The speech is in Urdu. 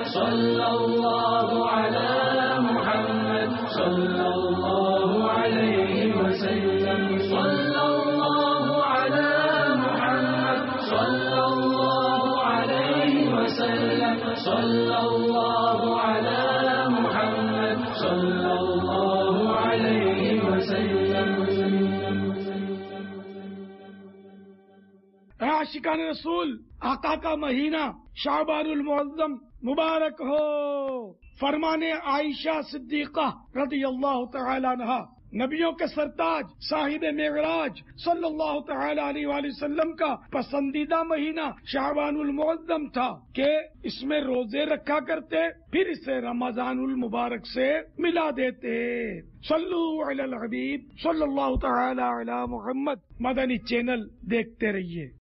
صلی اللہ علی محمد صلی اللہ علیہ وسلم صلی اللہ علی محمد صلی اللہ علیہ وسلم صلی اللہ علی محمد صلی اللہ علیہ وسلم. عاشقان رسول، آقا کا مہینہ شعبان المعظم مبارک ہو. فرمان عائشہ صدیقہ رضی اللہ تعالی عنہ، نبیوں کے سرتاج صاحب معراج صلی اللہ تعالی علیہ وآلہ وسلم کا پسندیدہ مہینہ شعبان المعظم تھا کہ اس میں روزے رکھا کرتے، پھر اسے رمضان المبارک سے ملا دیتے. صلو علی الحبیب صلی اللہ تعالی علی محمد. مدنی چینل دیکھتے رہیے.